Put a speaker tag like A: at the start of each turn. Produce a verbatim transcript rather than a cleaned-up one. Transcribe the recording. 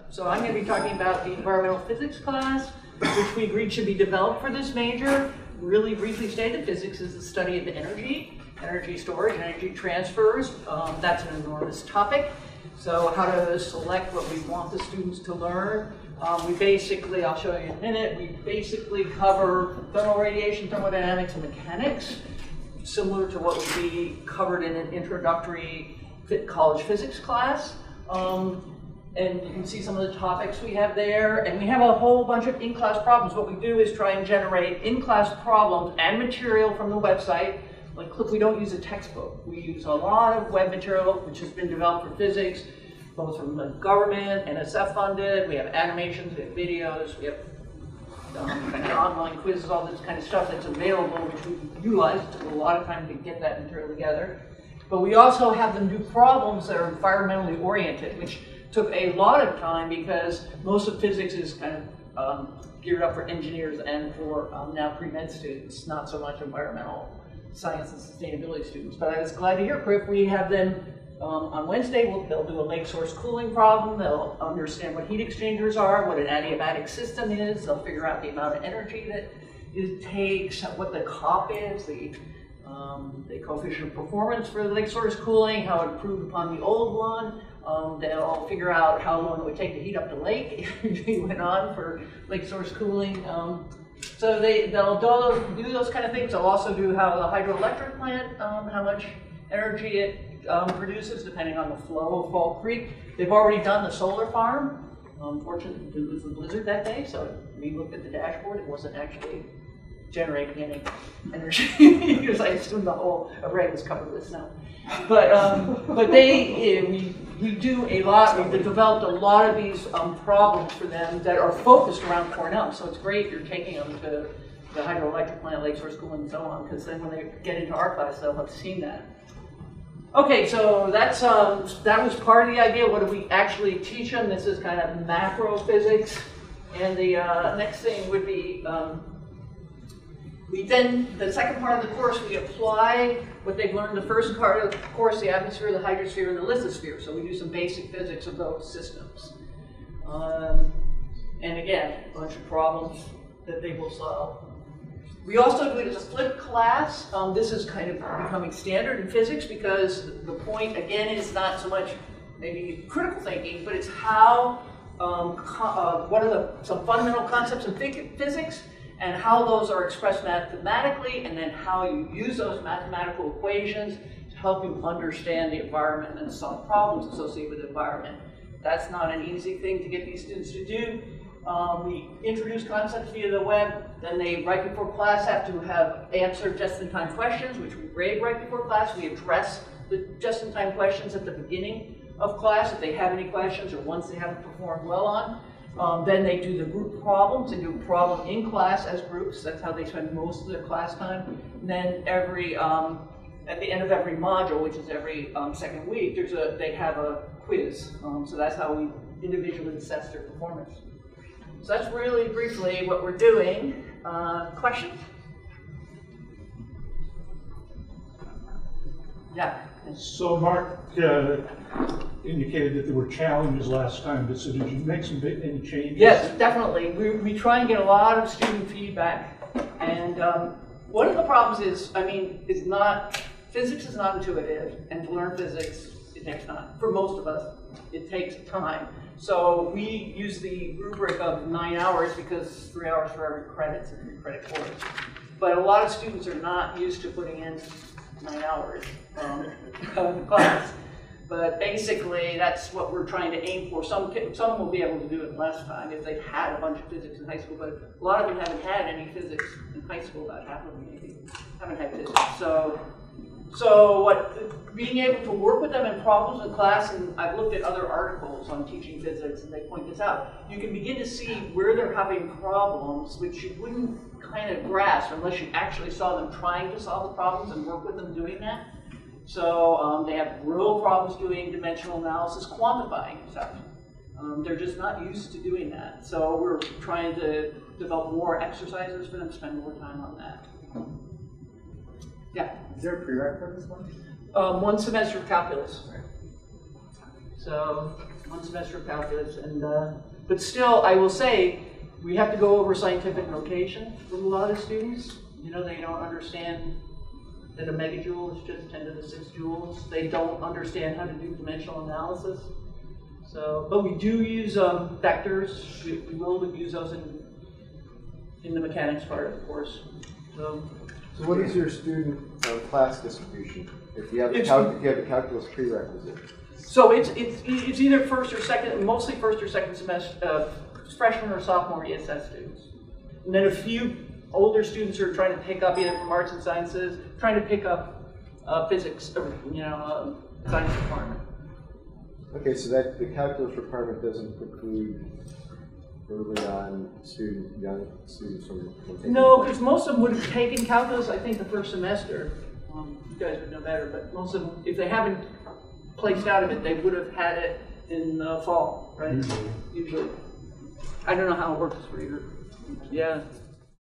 A: So I'm going to be talking about the environmental physics class, which we agreed should be developed for this major. Really briefly stated, physics is the study of energy, energy storage, and energy transfers. Um, that's an enormous topic. So how to select what we want the students to learn. Um, we basically, I'll show you in a minute, we basically cover thermal radiation, thermodynamics, and mechanics, similar to what would be covered in an introductory college physics class. Um, and you can see some of the topics we have there. And we have a whole bunch of in-class problems. What we do is try and generate in-class problems and material from the website. Like, look, we don't use a textbook. We use a lot of web material, which has been developed for physics, both from the government, N S F funded. We have animations, we have videos, we have um, kind of online quizzes, all this kind of stuff that's available, which we utilize. It took a lot of time to get that material together. But we also have them do problems that are environmentally oriented, which took a lot of time because most of physics is kind of um, geared up for engineers and for um, now pre-med students, not so much environmental science and sustainability students. But I was glad to hear, Criff, we have them um, on Wednesday. We'll, they'll do a lake source cooling problem. They'll understand what heat exchangers are, what an adiabatic system is. They'll figure out the amount of energy that it takes, what the C O P is, the Um, the coefficient of performance for the lake source cooling, how it improved upon the old one. Um, they'll figure out how long it would take to heat up the lake if you went on for lake source cooling. Um, so they, they'll do, do those kind of things. They'll also do how the hydroelectric plant, um, how much energy it um, produces depending on the flow of Fall Creek. They've already done the solar farm. Unfortunately, it was a blizzard that day, so we looked at the dashboard. It wasn't actually generating any energy because I assume the whole array was covered with snow. But um, but they uh, we we do a lot. We've developed a lot of these um, problems for them that are focused around Cornell. So it's great you're taking them to the hydroelectric plant, lake source cooling, and so on, because then when they get into our class, they'll have seen that. Okay, so that's um, that was part of the idea. What do we actually teach them? This is kind of macro physics, and the uh, next thing would be. Um, We then, the second part of the course, we apply what they've learned the first part of the course, the atmosphere, the hydrosphere, and the lithosphere. So we do some basic physics of those systems. Um, and again, a bunch of problems that they will solve. We also do it as a flipped class. Um, this is kind of becoming standard in physics because the point, again, is not so much maybe critical thinking, but it's how, um, uh, what are the, some fundamental concepts in physics, and how those are expressed mathematically, and then how you use those mathematical equations to help you understand the environment and solve problems associated with the environment. That's not an easy thing to get these students to do. Um, we introduce concepts via the web, then they, right before class, have to have answered just-in-time questions, which we grade right before class. We address the just-in-time questions at the beginning of class if they have any questions or ones they haven't performed well on. Um, then they do the group problems. They do a problem in class as groups. That's how they spend most of their class time. And then every, um, at the end of every module, which is every um, second week, there's a, they have a quiz. Um, so that's how we individually assess their performance. So that's really briefly what we're doing. Uh, questions? Yeah.
B: So Mark uh, indicated that there were challenges last time. So did you make some any changes?
A: Yes, definitely. We, we try and get a lot of student feedback. And um, one of the problems is, I mean, is not, physics is not intuitive. And to learn physics, it takes time. For most of us, it takes time. So we use the rubric of nine hours because three hours for every credit, so three credit course. But a lot of students are not used to putting in nine hours um, of class. But basically, that's what we're trying to aim for. Some some will be able to do it less time if they've had a bunch of physics in high school, but a lot of them haven't had any physics in high school. About half of them maybe haven't had physics. So, so what being able to work with them in problems in class, and I've looked at other articles on teaching physics, and they point this out. You can begin to see where they're having problems, which you wouldn't kind of grasp unless you actually saw them trying to solve the problems and work with them doing that. So um, they have real problems doing dimensional analysis, quantifying stuff. Um, they're just not used to doing that. So we're trying to develop more exercises for them to spend more time on that. Yeah?
C: Is there a prereq for this one?
A: Um, one semester of calculus. So one semester of calculus, and uh, but still, I will say, we have to go over scientific notation with a lot of students. You know, they don't understand that a megajoule is just ten to the six joules. They don't understand how to do dimensional analysis. So, but we do use um, vectors. We, we will use those in in the mechanics part of the course. So,
C: so what is your student uh, class distribution? If you have a
A: It's-
C: cal if you have a calculus prerequisite.
A: so it's it's it's either first or second, mostly first or second semester, uh, freshman or sophomore E S S students, and then a few older students who are trying to pick up either from arts and sciences, trying to pick up uh, physics, or, you know, uh, science requirement.
C: Okay, so that the calculus requirement doesn't preclude early on student, young students from, from taking
A: No,
C: it?
A: because most of them would have taken calculus, I think, the first semester. Um, you guys would know better, but most of them, if they haven't placed out of it, they would have had it in the fall, right?
B: Usually.
A: Usually. I don't know how it works for you. Yeah.